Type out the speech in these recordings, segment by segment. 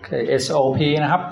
SOP นะครับ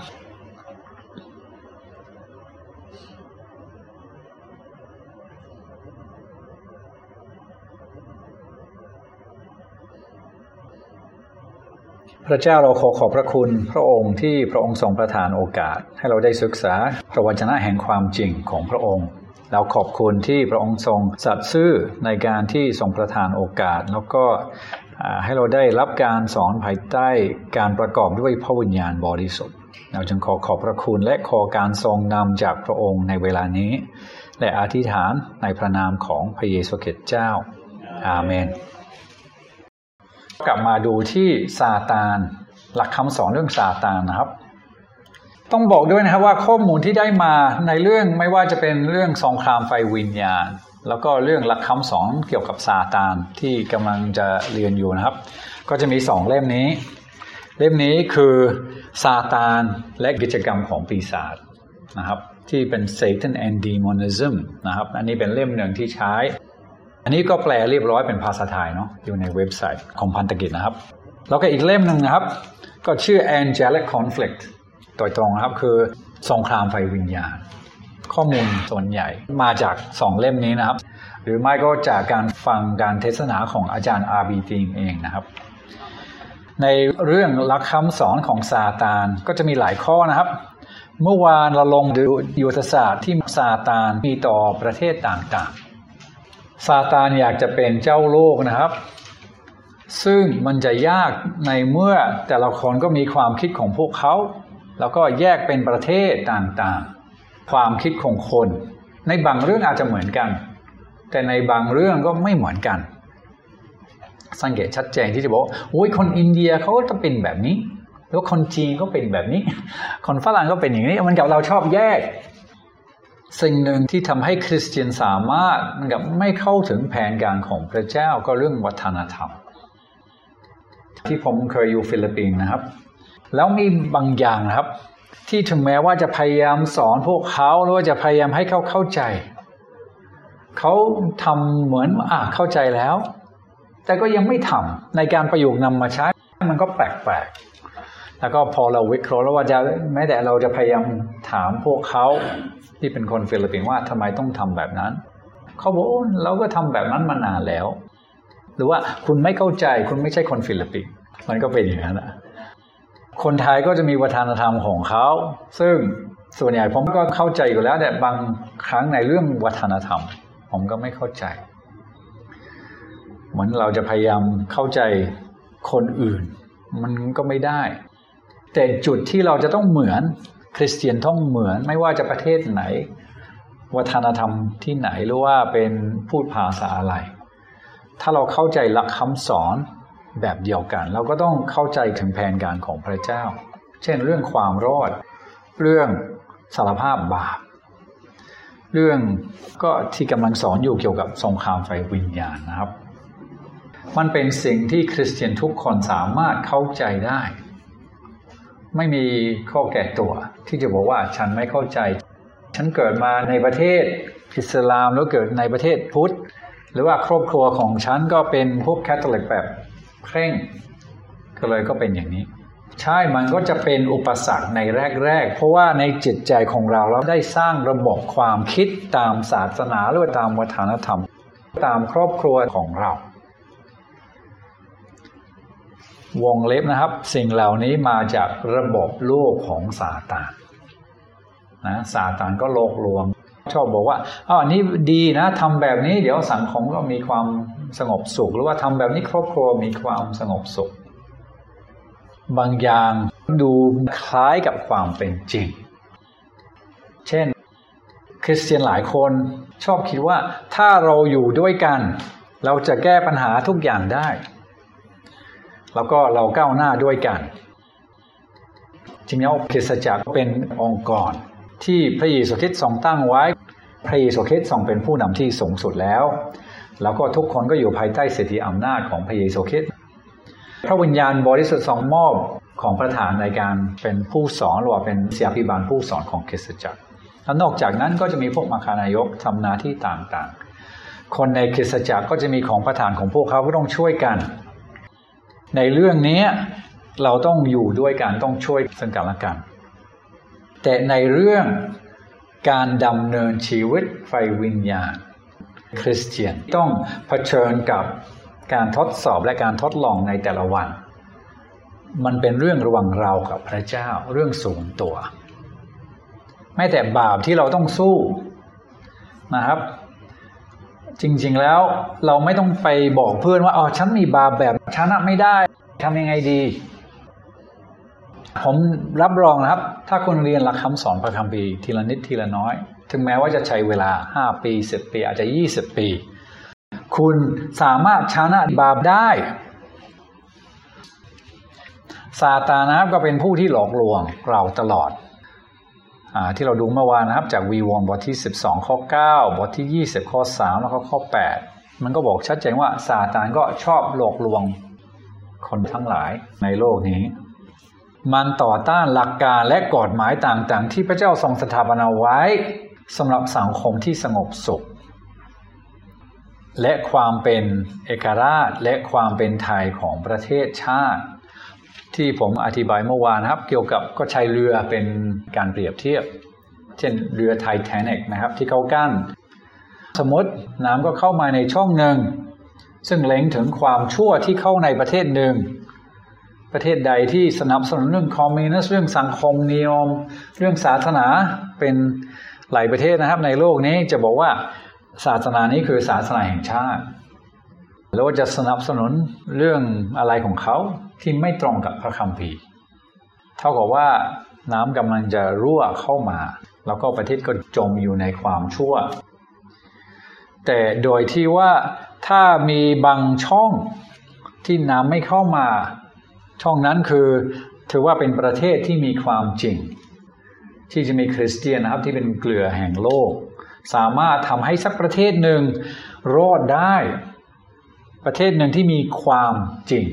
พระเจ้าเราขอบพระคุณพระองค์ที่พระองค์ทรงประทานโอกาสให้เราได้ศึกษาพระวจนะแห่งความจริงของพระองค์เราขอบคุณที่พระองค์ทรงสัตย์ซื่อในการที่ทรงประทานโอกาสแล้วก็ให้เราได้รับการสอนภายใต้การประกอบด้วยพระวิญญาณบริสุทธิ์เราจึงขอบพระคุณและขอการทรงนำจากพระองค์ในเวลานี้และอธิษฐานในพระนามของพระเยซูคริสต์เจ้าอาเมนกลับมาดูที่ซาตานหลักคำสอนเรื่องซาตานนะครับต้องบอกด้วยนะครับว่าข้อมูลที่ได้มาในเรื่องไม่ว่าจะเป็นเรื่องสงครามไฟวิญญาณแล้วก็เรื่องหลักคำสอนเกี่ยวกับซาตานที่กำลังจะเรียนอยู่นะครับก็จะมี2เล่มนี้เล่มนี้คือซาตานและกิจกรรมของปีศาจนะครับที่เป็น Satan and Demonism นะครับอันนี้เป็นเล่มหนึ่งที่ใช้อันนี้ก็แปลเรียบร้อยเป็นภาษาไทยเนาะอยู่ในเว็บไซต์ของพันธกิจนะครับแล้วก็อีกเล่มหนึ่งนะครับก็ชื่อ Angelic Conflict โดยตรงนะครับคือสงครามไฟวิญญาณข้อมูลส่วนใหญ่มาจาก2เล่มนี้นะครับหรือไม่ก็จากการฟังการเทศนาของอาจารย์อาร์บีติงเองนะครับในเรื่องหลักคำสอนของซาตานก็จะมีหลายข้อนะครับเมื่อวานเราลงดูยุทธศาสตร์ที่ซาตานมีต่อประเทศต่างๆซาตานอยากจะเป็นเจ้าโลกนะครับซึ่งมันจะยากในเมื่อแต่ละคนก็มีความคิดของพวกเขาแล้วก็แยกเป็นประเทศต่างๆความคิดของคนในบางเรื่องอาจจะเหมือนกันแต่ในบางเรื่องก็ไม่เหมือนกันสังเกตชัดเจนที่จะบอกโอ้ยคนอินเดียเขาก็จะเป็นแบบนี้แล้วคนจีนก็เป็นแบบนี้คนฝรั่งก็เป็นอย่างนี้มันกับเราชอบแยกสิ่งหนึ่งที่ทำให้คริสเตียนสามารถมันกับไม่เข้าถึงแผนการของพระเจ้าก็เรื่องวัฒนธรรมที่ผมเคยอยู่ฟิลิปปินส์นะครับแล้วมีบางอย่างนะครับที่ถึงแม้ว่าจะพยายามสอนพวกเขาหรือว่าจะพยายามให้เขาเข้าใจเขาทำเหมือนเข้าใจแล้วแต่ก็ยังไม่ทำในการประยุกต์นำมาใช้มันก็แปลกๆแล้วก็พอเราวิเคราะห์แล้วว่าจะแม้แต่เราจะพยายามถามพวกเขาที่เป็นคนฟิลิปปินส์ว่าทำไมต้องทำแบบนั้นเขาบอกเราก็ทำแบบนั้นมานานแล้วหรือว่าคุณไม่เข้าใจคุณไม่ใช่คนฟิลิปปินส์มันก็เป็นอย่างนั้นนะคนไทยก็จะมีวัฒนธรรมของเขาซึ่งส่วนใหญ่ผมก็เข้าใจอยู่แล้วแต่บางครั้งในเรื่องวัฒนธรรมผมก็ไม่เข้าใจเหมือนเราจะพยายามเข้าใจคนอื่นมันก็ไม่ได้แต่จุดที่เราจะต้องเหมือนคริสเตียนต้องเหมือนไม่ว่าจะประเทศไหนวัฒนธรรมที่ไหนหรือว่าเป็นพูดภาษาอะไรถ้าเราเข้าใจหลักคำสอนแบบเดียวกันเราก็ต้องเข้าใจถึงแผนการของพระเจ้าเช่นเรื่องความรอดเรื่องสารภาพบาปเรื่องก็ที่กำลังสอนอยู่เกี่ยวกับสงครามไฟวิญญาณนะครับมันเป็นสิ่งที่คริสเตียนทุกคนสามารถเข้าใจได้ไม่มีข้อแก่ตัวที่จะบอกว่าฉันไม่เข้าใจฉันเกิดมาในประเทศอิสลามแล้วเกิดในประเทศพุทธหรือว่าครอบครัวของฉันก็เป็นพวกแคทอลิกแบบเคร่งก็เลยก็เป็นอย่างนี้ใช่มันก็จะเป็นอุปสรรคในแรกๆเพราะว่าในจิตใจของเราได้สร้างระบบความคิดตามศาสนาหรือตามวัฒนธรรมตามครอบครัวของเราวงเล็บนะครับสิ่งเหล่านี้มาจากระบบโลกของซาตานนะซาตานก็โลกลวงชอบบอกว่าอันนี้ดีนะทำแบบนี้เดี๋ยวสังคมก็มีความสงบสุขหรือว่าทำแบบนี้ครอบครัวมีความสงบสุขบางอย่างดูคล้ายกับความเป็นจริงเช่นคริสเตียนหลายคนชอบคิดว่าถ้าเราอยู่ด้วยกันเราจะแก้ปัญหาทุกอย่างได้แล้วก็เราก้าวหน้าด้วยกันจริงๆแล้วคริสตจักรเป็นองค์กรที่พระเยซูคริสต์ทรงตั้งไว้พระเยซูคริสต์ทรงเป็นผู้นำที่สูงสุดแล้วก็ทุกคนก็อยู่ภายใต้สิทธิอำนาจของพระเยซูคริสต์พระวิญญาณบริสุทธิ์ทรงมอบของประธานในการเป็นผู้สอนหรือว่าเป็นศิษยาภิบาลผู้สอนของคริสตจักรแล้วนอกจากนั้นก็จะมีพวกมัคคานายกทำหน้าที่ต่างๆคนในคริสตจักรก็จะมีของประธานของพวกเขาก็ต้องช่วยกันในเรื่องนี้เราต้องอยู่ด้วยกันต้องช่วยซึ่งกันและกันแต่ในเรื่องการดำเนินชีวิตไฟวิญญาณคริสเตียนต้องเผชิญกับการทดสอบและการทดลองในแต่ละวันมันเป็นเรื่องระหว่างเรากับพระเจ้าเรื่องส่วนตัวแม้แต่บาปที่เราต้องสู้นะครับจริงๆแล้วเราไม่ต้องไปบอกเพื่อนว่าฉันมีบาปแบบฉันไม่ได้ทำยังไงดีผมรับรองนะครับถ้าคุณเรียนหลักคำสอนพระคัมภีร์ทีละนิดทีละน้อยถึงแม้ว่าจะใช้เวลา5ปี10ปีอาจจะ20ปีคุณสามารถชนะบาปได้ซาตานนะครับก็เป็นผู้ที่หลอกลวงเราตลอดที่เราดูเมื่อวานนะครับจากวีวรณ์บทที่12ข้อ9บทที่20ข้อ3แล้วก็ข้อ8มันก็บอกชัดเจนว่าซาตานก็ชอบหลอกลวงคนทั้งหลายในโลกนี้มันต่อต้านหลักการและกฎหมายต่างๆที่พระเจ้าทรงสถาปนาไว้สำหรับสังคมที่สงบสุขและความเป็นเอกราชและความเป็นไทยของประเทศชาติที่ผมอธิบายเมื่อวานครับเกี่ยวกับก็ใช้เรือเป็นการเปรียบเทียบเช่นเรือไททานิคนะครับที่เขากั้นสมมติน้ำก็เข้ามาในช่องหนึ่งซึ่งเล็งถึงความชั่วที่เข้าในประเทศหนึ่งประเทศใดที่สนับสนุนเรื่องคอมมิวนิสต์เรื่องสังคมนิยมเรื่องศาสนาเป็นหลายประเทศนะครับในโลกนี้จะบอกว่าศาสนานี้คือศาสนาแห่งชาติแล้วจะสนับสนุนเรื่องอะไรของเขาที่ไม่ตรงกับพระคัมภีร์เท่ากับว่าน้ำกำลังจะรั่วเข้ามาแล้วก็ประเทศก็จมอยู่ในความชั่วแต่โดยที่ว่าถ้ามีบางช่องที่น้ำไม่เข้ามาช่องนั้นคือถือว่าเป็นประเทศที่มีความจริงที่จะมีคริสเตียนนะครับที่เป็นเกลือแห่งโลกสามารถทำให้สักประเทศหนึ่งรอดได้ประเทศหนึ่งที่มีความจริง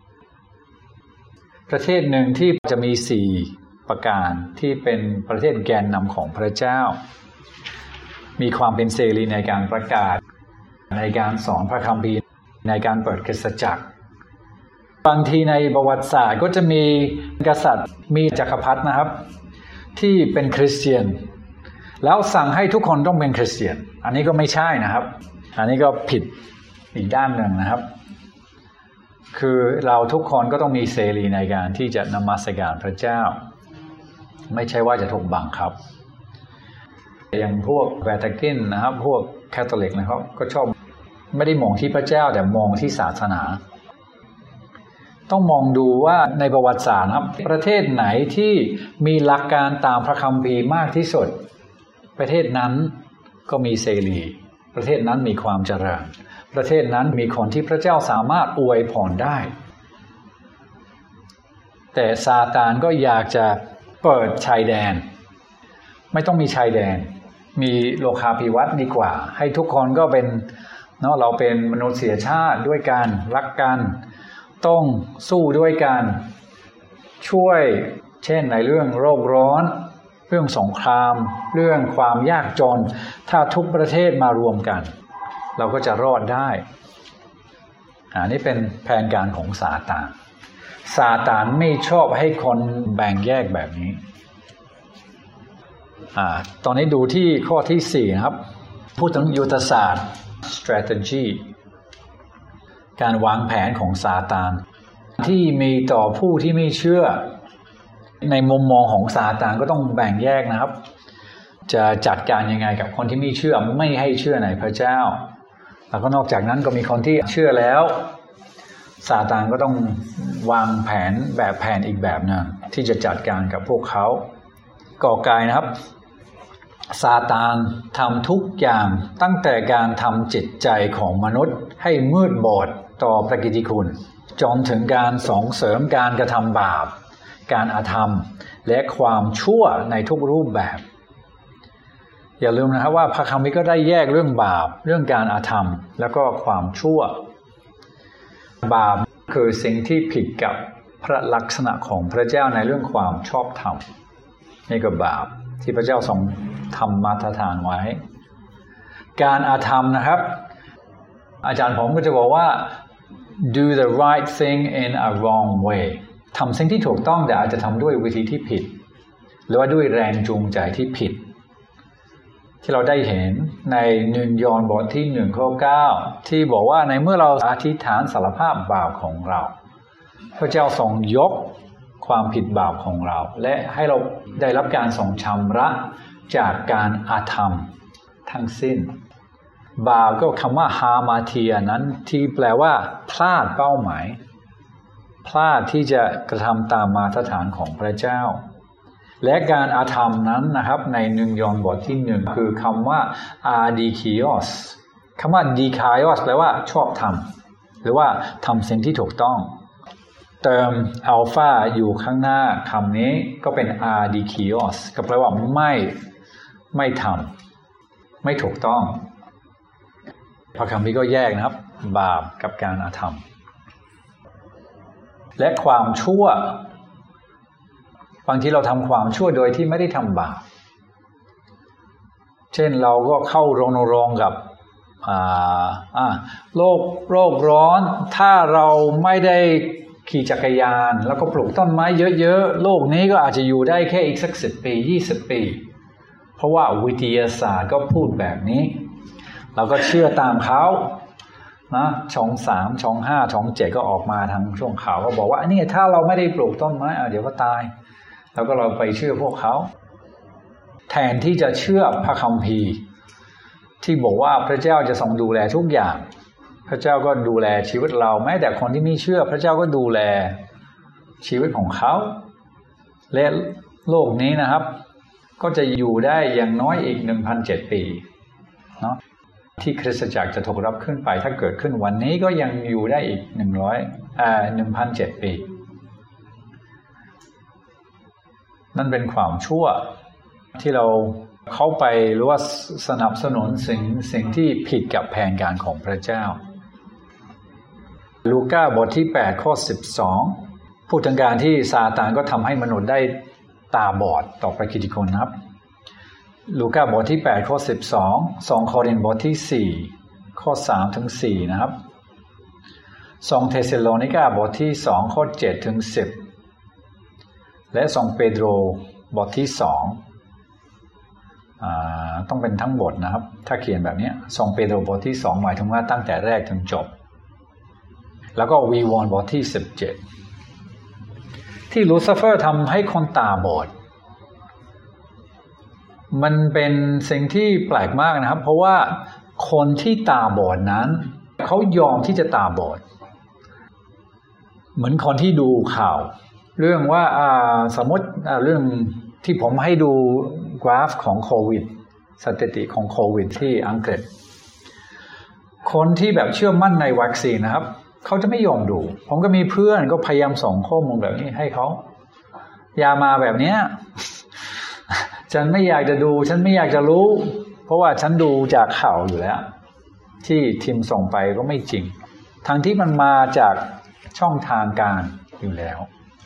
ประเทศหนึ่งที่จะมี4ประการที่เป็นประเทศแกนนำของพระเจ้ามีความเป็นเสรีในการประกาศในการสอนพระคัมภีร์ในการเปิดคริสตจักรบางทีในประวัติศาสตร์ก็จะมีกษัตริย์มีจักรพรรดินะครับที่เป็นคริสเตียนแล้วสั่งให้ทุกคนต้องเป็นคริสเตียนอันนี้ก็ไม่ใช่นะครับอันนี้ก็ผิดอีกด้านหนึ่งนะครับคือเราทุกคนก็ต้องมีเสรีในการที่จะนมัสการพระเจ้าไม่ใช่ว่าจะถูกบังคับอย่างพวกแวติกันนะครับพวกแคทอลิกนะครับก็ชอบไม่ได้มองที่พระเจ้าแต่มองที่ศาสนาต้องมองดูว่าในประวัติศาสตร์ครับประเทศไหนที่มีหลักการตามพระคัมภีร์มากที่สุดประเทศนั้นก็มีเสรีประเทศนั้นมีความเจริญประเทศนั้นมีคนที่พระเจ้าสามารถอวยพรได้แต่ซาตานก็อยากจะเปิดชายแดนไม่ต้องมีชายแดนมีโลกาภิวัตน์ดีกว่าให้ทุกคนก็เป็นเราเป็นมนุษยชาติด้วยกันรักกันต้องสู้ด้วยกันช่วยเช่นในเรื่องโรคร้อนเรื่องสงครามเรื่องความยากจนถ้าทุกประเทศมารวมกันเราก็จะรอดได้นี่เป็นแผนการของซาตานไม่ชอบให้คนแบ่งแยกแบบนี้ตอนนี้ดูที่ข้อที่4นะครับพูดถึงยุทธศาสตร์ strategy การวางแผนของซาตานที่มีต่อผู้ที่ไม่เชื่อในมุมมองของซาตานก็ต้องแบ่งแยกนะครับจะจัดการยังไงกับคนที่ไม่เชื่อไม่ให้เชื่อในพระเจ้าแล้วก็นอกจากนั้นก็มีคนที่เชื่อแล้วซาตานก็ต้องวางแผนแบบแผนอีกแบบนึงที่จะจัดการกับพวกเขาก่อไก่นะครับซาตานทำทุกอย่างตั้งแต่การทำจิตใจของมนุษย์ให้มืดบอดต่อพระกิตติคุณจนถึงการส่งเสริมการกระทำบาปการอธรรมและความชั่วในทุกรูปแบบอย่าลืมนะครับว่าพระคัมภีร์ก็ได้แยกเรื่องบาปเรื่องการอธรรมแล้วก็ความชั่วบาปคือสิ่งที่ผิดกับพระลักษณะของพระเจ้าในเรื่องความชอบธรรมนี่ก็บาปที่พระเจ้าทรงทำมาตรฐานไว้การอธรรมนะครับอาจารย์ผมก็จะบอกว่า do the right thing in a wrong way ทำสิ่งที่ถูกต้องแต่อาจจะทำด้วยวิธีที่ผิดหรือว่าด้วยแรงจูงใจที่ผิดที่เราได้เห็นใน1 ยอห์นบทที่1 ข้อ 9ที่บอกว่าในเมื่อเราอธิษฐานสารภาพบาปของเราพระเจ้าทรงยกความผิดบาปของเราและให้เราได้รับการทรงชำระจากการอาธรรมทั้งสิ้นบาปก็คำว่าฮามาเทียนั้นที่แปลว่าพลาดเป้าหมายพลาดที่จะกระทำตามมาตรฐานของพระเจ้าและการอาธรรมนั้นนะครับใน1 ยอห์นบทที่1คือคำว่าอาดิคิโอสคำว่าดีคายอสแปลว่าชอบธรรมหรือว่าทำสิ่งที่ถูกต้องเติมอัลฟาอยู่ข้างหน้าคำนี้ก็เป็นอาดิคิโอสก็แปลว่าไม่ทำไม่ถูกต้องพระคำนี้ก็แยกนะครับบาปกับการอาธรรมและความชั่วบางทีเราทำความชั่วโดยที่ไม่ได้ทำบาปเช่นเราก็เข้ารณรงค์กับโลกร้อนถ้าเราไม่ได้ขี่จักรยานแล้วก็ปลูกต้นไม้เยอะๆโลกนี้ก็อาจจะอยู่ได้แค่อีกสัก10 ปี20 ปีเพราะว่าวิทยาศาสตร์ก็พูดแบบนี้เราก็เชื่อตามเขานะช่อง3ช่อง5ช่อง7ก็ออกมาทางช่วงข่าวก็บอกว่านี่ถ้าเราไม่ได้ปลูกต้นไม้เดี๋ยวก็ตายแล้วก็เราไปเชื่อพวกเขาแทนที่จะเชื่อพระคัมภีร์ที่บอกว่าพระเจ้าจะทรงดูแลทุกอย่างพระเจ้าก็ดูแลชีวิตเราแม้แต่คนที่ไม่เชื่อพระเจ้าก็ดูแลชีวิตของเขาและโลกนี้นะครับก็จะอยู่ได้อย่างน้อยอีก 1,700 ปีเนาะที่คริสตจักรจะถูกรับขึ้นไปถ้าเกิดขึ้นวันนี้ก็ยังอยู่ได้อีก1,700 ปีนั่นเป็นความชั่วที่เราเข้าไปหรือว่าสนับสนุนสิ่งที่ผิดกับแผนการของพระเจ้าลูกาบทที่8 ข้อ 12พูดถึงการที่ซาตานก็ทำให้มนุษย์ได้ตาบอดต่อพระกิตติคุณครับลูกาบทที่8 ข้อ 12 2 โครินธ์บทที่4 ข้อ 3 ถึง 4นะครับ2 เธสซาโลนิกาบทที่2 ข้อ 7 ถึง 10และ2 เปโตรบทที่2ต้องเป็นทั้งบทนะครับถ้าเขียนแบบนี้2 เปโตรบทที่2หมายถึงว่าตั้งแต่แรกถึงจบแล้วก็วีวอนบทที่17ที่ลูซิเฟอร์ทำให้คนตาบอดมันเป็นสิ่งที่แปลกมากนะครับเพราะว่าคนที่ตาบอดนั้นเขายอมที่จะตาบอดเหมือนคนที่ดูข่าวเรื่องว่าสมมติเรื่องที่ผมให้ดูกราฟของโควิดสถิติของโควิดที่อังกฤษคนที่แบบเชื่อมั่นในวัคซีนนะครับเขาจะไม่ยอมดูผมก็มีเพื่อนก็พยายามส่งข้อมูลแบบนี้ให้เขาอย่ามาแบบนี้ฉันไม่อยากจะดูฉันไม่อยากจะรู้เพราะว่าฉันดูจากข่าวอยู่แล้วที่ทีมส่งไปก็ไม่จริงทั้งที่มันมาจากช่องทางการอยู่แล้ว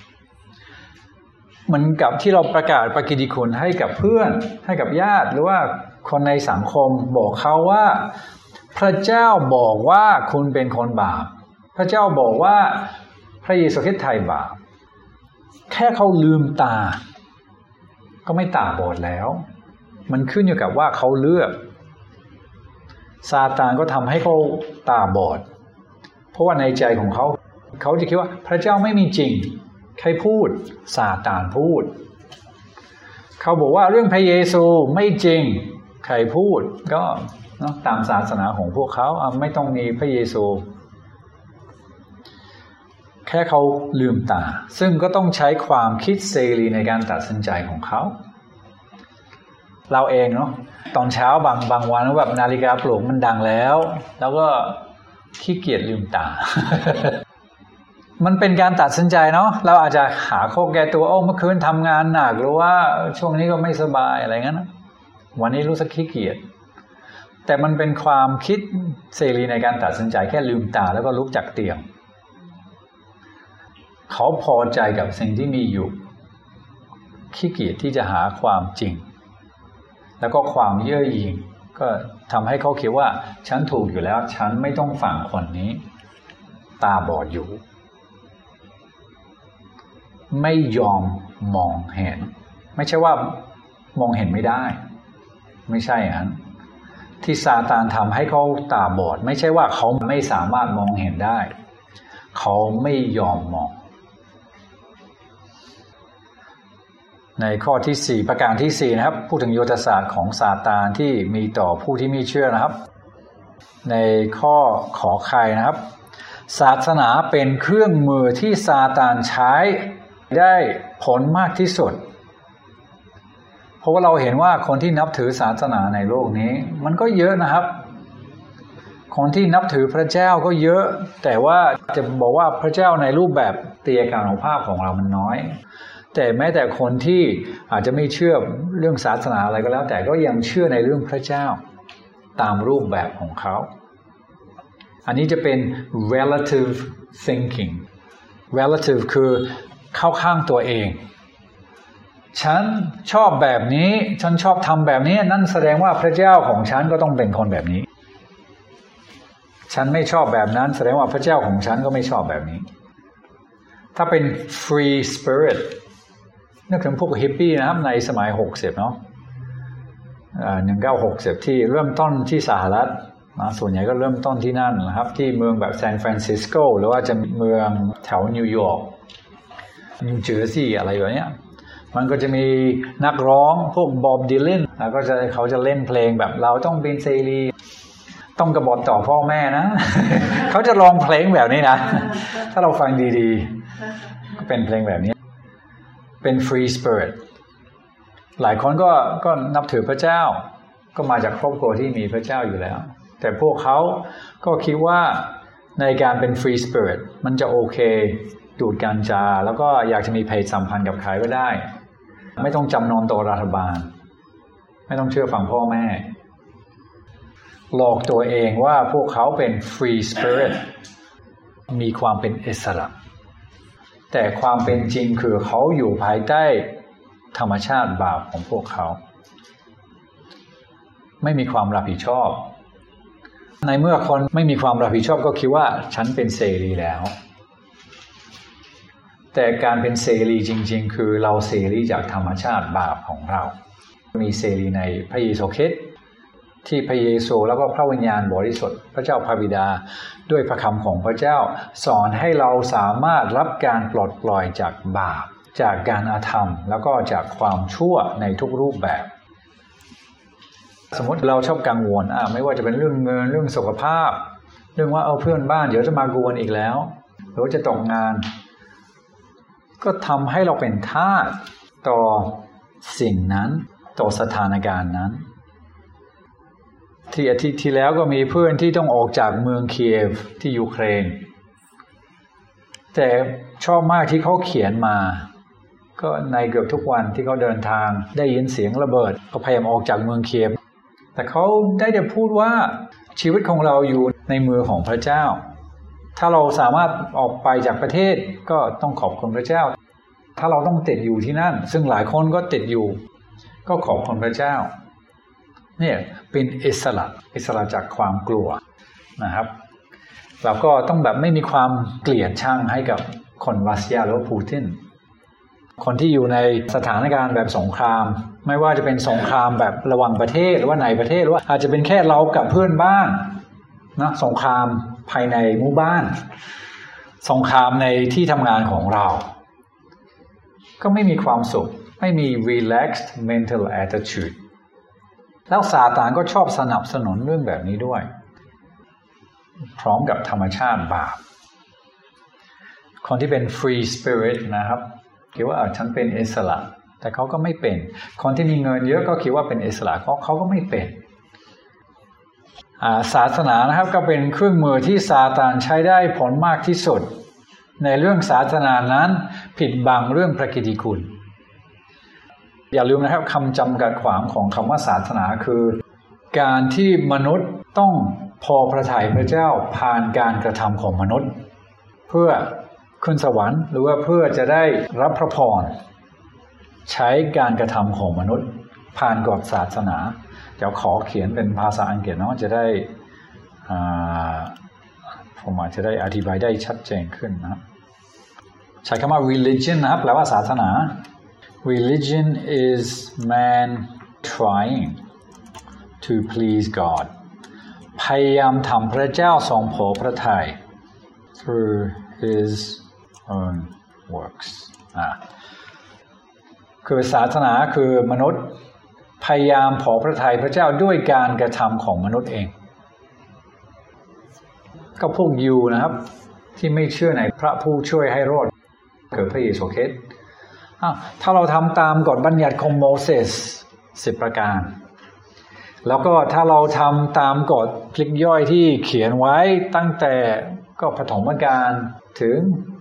เหมือนกับที่เราประกาศพระกิตติคุณให้กับเพื่อนให้กับญาติหรือว่าคนในสังคมบอกเขาว่าพระเจ้าบอกว่าคุณเป็นคนบาปพระเจ้าบอกว่าพระเยซูคริสต์ไถ่บาปแค่เขาลืมตาก็ไม่ตาบอดแล้วมันขึ้นอยู่กับว่าเขาเลือกซาตานก็ทำให้เขาตาบอดเพราะว่าในใจของเขาจะคิดว่าพระเจ้าไม่มีจริงใครพูดซาตานพูดเขาบอกว่าเรื่องพระเยซูไม่จริงใครพูดก็ตามศาสนาของพวกเขาไม่ต้องมีพระเยซูแค่เขาลืมตาซึ่งก็ต้องใช้ความคิดเสรีในการตัดสินใจของเขาเราเองเนาะตอนเช้าบางวันแบบนาฬิกาปลุกมันดังแล้วก็ขี้เกียจลืมตา มันเป็นการตัดสินใจเนาะเราอาจจะหาข้อแก้ตัวเมื่อคืนทำงานหนักหรือว่าช่วงนี้ก็ไม่สบายอะไรงั้นนะวันนี้รู้สึกขี้เกียจแต่มันเป็นความคิดเสรีในการตัดสินใจแค่ลืมตาแล้วก็ลุกจากเตียงเขาพอใจกับสิ่งที่มีอยู่ขี้เกียจที่จะหาความจริงแล้วก็ความเย่อหยิ่งก็ทำให้เขาคิดว่าฉันถูกอยู่แล้วฉันไม่ต้องฟังคนนี้ตาบอดอยู่ไม่ยอมมองเห็นไม่ใช่ว่ามองเห็นไม่ได้ไม่ใช่อย่างนั้นที่ซาตานทำให้เขาตาบอดไม่ใช่ว่าเขาไม่สามารถมองเห็นได้เขาไม่ยอมมองในข้อที่4ประการที่4นะครับพูดถึงยุทธศาสตร์ของซาตานที่มีต่อผู้ที่ไม่เชื่อนะครับในข้อขอไข่นะครับศาสนาเป็นเครื่องมือที่ซาตานใช้ได้ผลมากที่สุดเพราะว่าเราเห็นว่าคนที่นับถือศาสนาในโลกนี้มันก็เยอะนะครับคนที่นับถือพระเจ้าก็เยอะแต่ว่าจะบอกว่าพระเจ้าในรูปแบบเตียกานุภาพของเรามันน้อยแต่แม้แต่คนที่อาจจะไม่เชื่อเรื่องศาสนาอะไรก็แล้วแต่ก็ยังเชื่อในเรื่องพระเจ้าตามรูปแบบของเขาอันนี้จะเป็น relative thinking relative คือเข้าข้างตัวเองฉันชอบแบบนี้ฉันชอบทำแบบนี้นั่นแสดงว่าพระเจ้าของฉันก็ต้องเป็นคนแบบนี้ฉันไม่ชอบแบบนั้นแสดงว่าพระเจ้าของฉันก็ไม่ชอบแบบนี้ถ้าเป็น free spirit นึกถึงพวกฮิปปี้นะครับในสมัย60เนาะ1960ที่เริ่มต้นที่สหรัฐส่วนใหญ่ก็เริ่มต้นที่นั่นนะครับที่เมืองแบบซานฟรานซิสโกหรือว่าจะเมืองแถวนิวยอร์กนิวเจอร์ซีย์อะไรแบบนี้มันก็จะมีนักร้องพวกบอบดีแลนแล้วก็เขาจะเล่นเพลงแบบเราต้องเป็นเสรีต้องกบฏต่อพ่อแม่นะ เขาจะร้องเพลงแบบนี้นะถ้าเราฟังดีๆก็เป็นเพลงแบบนี้เป็น free spirit หลายคนก็นับถือพระเจ้าก็มาจากครอบครัวที่มีพระเจ้าอยู่แล้วแต่พวกเขาก็คิดว่าในการเป็น free spirit มันจะโอเคดูดกัญชาแล้วก็อยากจะมีเพศสัมพันธ์กับใครก็ได้ไม่ต้องจำนนต่อรัฐบาลไม่ต้องเชื่อฟังพ่อแม่หลอกตัวเองว่าพวกเขาเป็น free spirit มีความเป็นอิสระแต่ความเป็นจริงคือเขาอยู่ภายใต้ธรรมชาติบาปของพวกเขาไม่มีความรับผิดชอบในเมื่อคนไม่มีความรับผิดชอบก็คิดว่าฉันเป็นเสรีแล้วแต่การเป็นเสรีจริงๆคือเราเสรีจากธรรมชาติบาปของเรามีเสรีในพระเยซูคริสต์ที่พระเยซูแล้วก็พระวิญญาณบริสุทธิ์พระเจ้าพระบิดาด้วยพระคำของพระเจ้าสอนให้เราสามารถรับการปลดปล่อยจากบาปจากการอาธรรมแล้วก็จากความชั่วในทุกรูปแบบสมมติเราชอบกังวลไม่ว่าจะเป็นเรื่องเงินเรื่องสุขภาพเรื่องว่าเพื่อนบ้านเดี๋ยวจะมากวนอีกแล้วหรือว่าจะตกงานก็ทำให้เราเป็นทาสต่อสิ่งนั้นต่อสถานการณ์นั้นที่อาทิตย์ที่แล้วก็มีเพื่อนที่ต้องออกจากเมืองเคียฟที่ยูเครนแต่ชอบมากที่เขาเขียนมาก็ในเกือบทุกวันที่เขาเดินทางได้ยินเสียงระเบิดก็พยายามออกจากเมืองเคียฟแต่เขาได้แต่พูดว่าชีวิตของเราอยู่ในมือของพระเจ้าถ้าเราสามารถออกไปจากประเทศก็ต้องขอบคุณพระเจ้าถ้าเราต้องติดอยู่ที่นั่นซึ่งหลายคนก็ติดอยู่ก็ขอบคุณพระเจ้าเนี่ยเป็นอิสระจากความกลัวนะครับแล้วก็ต้องแบบไม่มีความเกลียดชังให้กับคนรัสเซียหรือว่าปูตินคนที่อยู่ในสถานการณ์แบบสงครามไม่ว่าจะเป็นสงครามแบบระหว่างประเทศหรือว่าในประเทศหรือว่าอาจจะเป็นแค่เรากับเพื่อนบ้านนะสงครามภายในหมู่บ้านสงครามในที่ทำงานของเราก็ไม่มีความสุขไม่มี relaxed mental attitude แล้วซาตานก็ชอบสนับสนุนเรื่องแบบนี้ด้วยพร้อมกับธรรมชาติบาปคนที่เป็น free spirit นะครับคิดว่าฉันเป็นอิสระแต่เขาก็ไม่เป็นคนที่มีเงินเยอะก็คิดว่าเป็นอิสระเขาก็ไม่เป็นศาสนานะครับก็เป็นเครื่องมือที่ซาตานใช้ได้ผลมากที่สุดในเรื่องศาสนานั้นผิดบังเรื่องพระกิตติคุณอย่าลืมนะครับคำจำกัดความของคำว่าศาสนาคือการที่มนุษย์ต้องพอพระทัยพระเจ้าผ่านการกระทำของมนุษย์เพื่อขึ้นสวรรค์หรือว่าเพื่อจะได้รับพระพรใช้การกระทำของมนุษย์ผ่านกฎศาสนาเดี๋ยวขอเขียนเป็นภาษาอังกฤษเนาะจะได้ผมอาจจะได้อธิบายได้ชัดเจนขึ้นนะใช้คำว่า religion นะครับแปลว่าศาสนา religion is man trying to please God พยายามทำพระเจ้าทรงพอพระทัย through his own works คือศาสนาคือมนุษย์พยายามพอพระทัยพระเจ้าด้วยการกระทำของมนุษย์เองก็พวกยูนะครับที่ไม่เชื่อในพระผู้ช่วยให้รอดคือพระเยซูคริสต์ถ้าเราทำตามกฎบัญญัติของโมเสส10 ประการแล้วก็ถ้าเราทำตามกฎพลิกย่อยที่เขียนไว้ตั้งแต่ก็ปฐมกาลถึง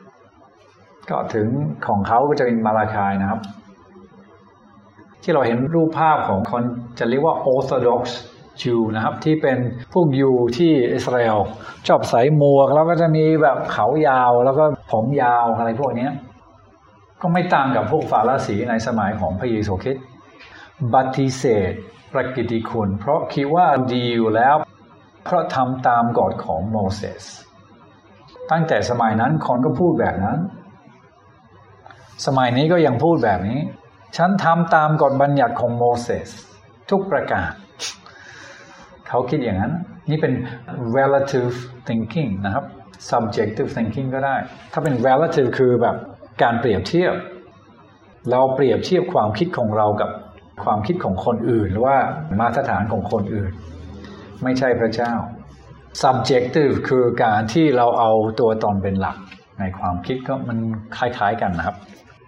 ของเขาก็จะเป็นมาลาคายนะครับที่เราเห็นรูปภาพของคนจะเรียกว่า Orthodox Jew นะครับที่เป็นพวกยูที่อิสราเอลชอบใส่หมวกแล้วก็จะมีแบบเขายาวแล้วก็ผมยาวอะไรพวกนี้ก็ไม่ต่างกับพวกฟาริสีในสมัยของพระเยซูคริสต์ปฏิเสธพระกิตติคุณเพราะคิดว่าดีอยู่แล้วเพราะทำตามกฎของโมเสสตั้งแต่สมัยนั้นคนก็พูดแบบนั้นสมัยนี้ก็ยังพูดแบบนี้ฉันทำตามกฎบัญญัติของโมเสสทุกประการเขาคิดอย่างนั้นนี่เป็น relative thinking นะครับ subjective thinking ก็ได้ถ้าเป็น relative คือแบบการเปรียบเทียบเราเปรียบเทียบความคิดของเรากับความคิดของคนอื่นหรือว่ามาตรฐานของคนอื่นไม่ใช่พระเจ้า subjective คือการที่เราเอาตัวตนเป็นหลักในความคิดก็มันคล้ายๆกันนะครับ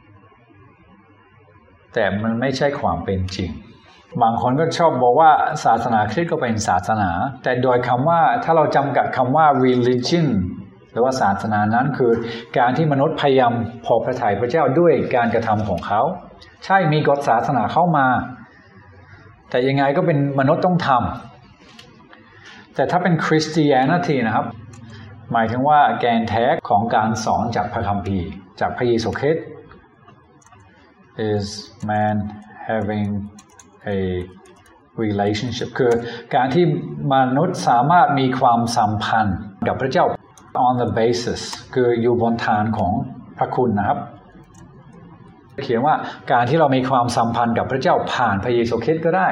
แต่มันไม่ใช่ความเป็นจริงบางคนก็ชอบบอกว่าศาสนาคริสต์ก็เป็นศาสนาแต่โดยคำว่าถ้าเราจำกัดคำว่า religion หรือว่าศาสนานั้นคือการที่มนุษย์พยายามพอพระทัยพระเจ้าด้วยการกระทำของเขาใช่มีกฎศาสนาเข้ามาแต่ยังไงก็เป็นมนุษย์ต้องทำแต่ถ้าเป็น Christianity นะครับหมายถึงว่าแกนแท้ของการสอนจากพระคัมภีร์จากพระเยซูคริสต์ is man having a relationship คือการที่มนุษย์สามารถมีความสัมพันธ์กับพระเจ้า on the basis คืออยู่บนฐานของพระคุณนะครับเขียนว่าการที่เรามีความสัมพันธ์กับพระเจ้าผ่านพระเยซูคริสต์ก็ได้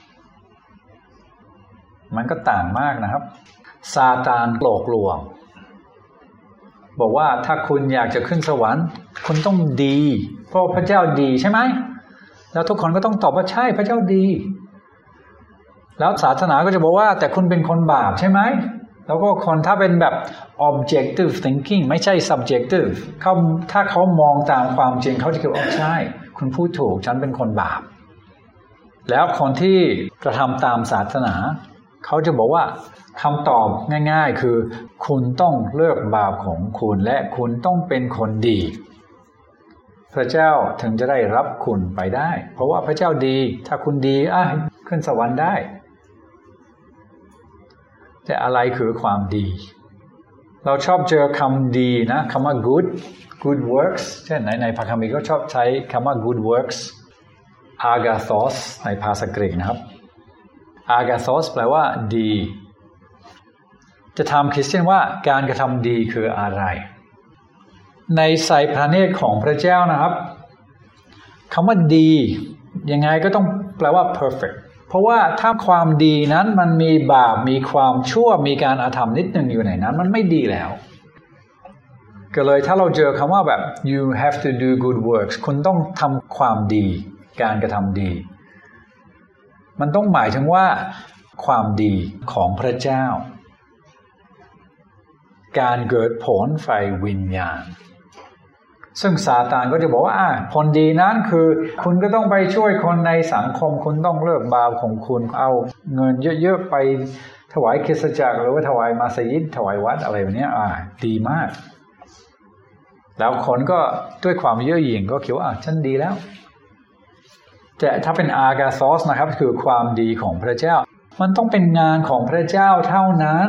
มันก็ต่างมากนะครับซาตานหลอกลวงบอกว่าถ้าคุณอยากจะขึ้นสวรรค์คุณต้องดีเพราะพระเจ้าดีใช่ไหมแล้วทุกคนก็ต้องตอบว่าใช่พระเจ้าดีแล้วศาสนาก็จะบอกว่าแต่คุณเป็นคนบาปใช่ไหมแล้วก็คนถ้าเป็นแบบ objective thinking ไม่ใช่ subjective ถ้าเขามองตามความจริงเขาจะคิดว่าใช่คุณพูดถูกฉันเป็นคนบาปแล้วคนที่กระทำตามศาสนาเขาจะบอกว่าคำตอบง่ายๆคือคุณต้องเลิกบาปของคุณและคุณต้องเป็นคนดีพระเจ้าถึงจะได้รับคุณไปได้เพราะว่าพระเจ้าดีถ้าคุณดีขึ้นสวรรค์ได้แต่อะไรคือความดีเราชอบเจอคำดีนะคำว่า good works เช่นในพระคัมภีร์ก็ชอบใช้คำว่า good works agathos ในภาษากรีกนะครับ agathos แปลว่าดีจะถามคริสเตียนว่าการกระทำดีคืออะไรในสายพระเนตรของพระเจ้านะครับคำว่าดียังไงก็ต้องแปลว่า perfect เพราะว่าถ้าความดีนั้นมันมีบาปมีความชั่วมีการอาธรรมนิดหนึ่งอยู่ในนั้นมันไม่ดีแล้วก็เลยถ้าเราเจอคำว่าแบบ you have to do good works คุณต้องทำความดีการกระทำดีมันต้องหมายถึงว่าความดีของพระเจ้าการเกิดผลไฟวิญญาณซึ่งซาตานก็จะบอกว่าผลดีนั้นคือคุณก็ต้องไปช่วยคนในสังคมคุณต้องเลิกบาปของคุณเอาเงินเยอะๆไปถวายคริสตจักรหรือว่าถวายมัสยิดถวายวัดอะไรแบบนี้ดีมากแล้วคนก็ด้วยความเย่อหยิ่งก็คิดว่าฉันดีแล้วแต่ถ้าเป็นอากาซอสนะครับคือความดีของพระเจ้ามันต้องเป็นงานของพระเจ้าเท่านั้น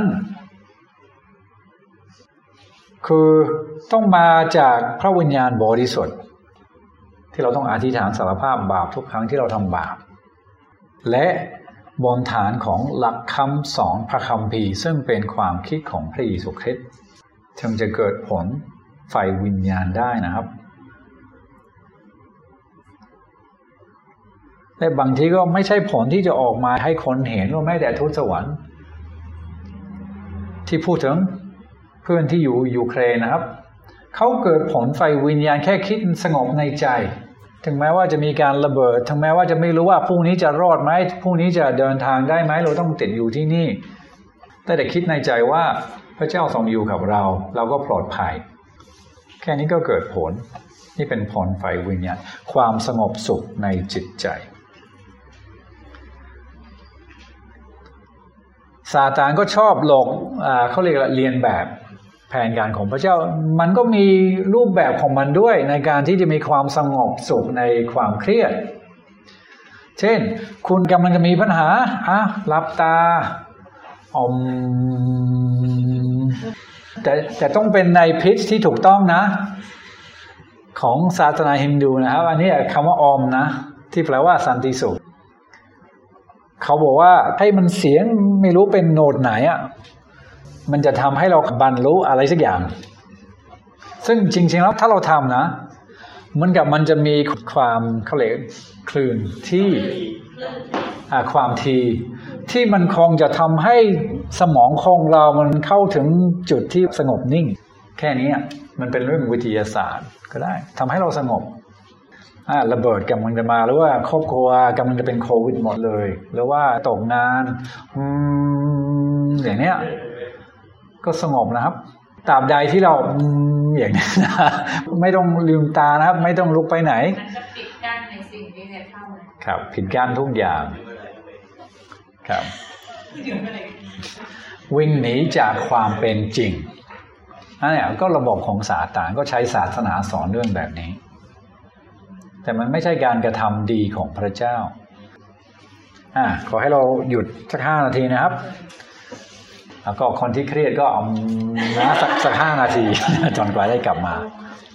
คือต้องมาจากพระวิญญาณบริสุทธิ์ที่เราต้องอธิษฐานสารภาพบาปทุกครั้งที่เราทำบาปและบนฐานของหลักคำสอนพระคัมภีร์ซึ่งเป็นความคิดของพระเยซูคริสต์จึงจะเกิดผลไฟวิญญาณได้นะครับแต่บางทีก็ไม่ใช่ผลที่จะออกมาให้คนเห็นว่าแม้แต่ทูตสวรรค์ที่พูดถึงเพื่อนที่อยู่ยูเครนนะครับเขาเกิดผลไฟวิญญาณแค่คิดสงบในใจถึงแม้ว่าจะมีการระเบิดถึงแม้ว่าจะไม่รู้ว่าพรุ่งนี้จะรอดไหมพรุ่งนี้จะเดินทางได้ไหมเราต้องติดอยู่ที่นี่แต่คิดในใจว่าพระเจ้าทรงอยู่กับเราเราก็ปลอดภัยแค่นี้ก็เกิดผลนี่เป็นผลไฟวิญญาณความสงบสุขในจิตใจซาตานก็ชอบหลอกเขาเรียกเรียนแบบแผนการของพระเจ้ามันก็มีรูปแบบของมันด้วยในการที่จะมีความสงบสุขในความเครียดเช่นคุณกำลังจะมีปัญหาหลับตาแต่ต้องเป็นในพิชที่ถูกต้องนะของศาสนาฮินดูนะครับอันนี้คำว่าอมนะที่แปลว่าสันติสุขเขาบอกว่าให้มันเสียงไม่รู้เป็นโน้ตไหนมันจะทำให้เราบรรลุอะไรสักอย่างซึ่งจริงๆแล้วถ้าเราทำนะเหมือนกับมันจะมีความเขาเรียกคลื่นที่ความถี่ที่มันคงจะทำให้สมองของเรามันเข้าถึงจุดที่สงบนิ่งแค่นี้มันเป็นเรื่องวิทยาศาสตร์ก็ได้ทำให้เราสงบระเบิดกำลังจะมาหรือว่าครอบครัวกำลังจะเป็นโควิดหมดเลยหรือว่าตกงานอย่างเนี้ยก็สงบนะครับตราบใดที่เราอย่างนี้นะไม่ต้องลืมตานะครับไม่ต้องลุกไปไหนมันจะปิดกั้นในสิ่งที่จะเข้าครับปิดกั้นทุกอย่างครับวิ่งหนีจากความเป็นจริงอันนี้ก็ระบบของซาตานก็ใช้ศาสนาสอนเรื่องแบบนี้แต่มันไม่ใช่การกระทำดีของพระเจ้าขอให้เราหยุดสัก5 นาทีนะครับแล้วก็คนที่เครียดก็เอาสัก5 นาทีจนกว่าได้กลับมา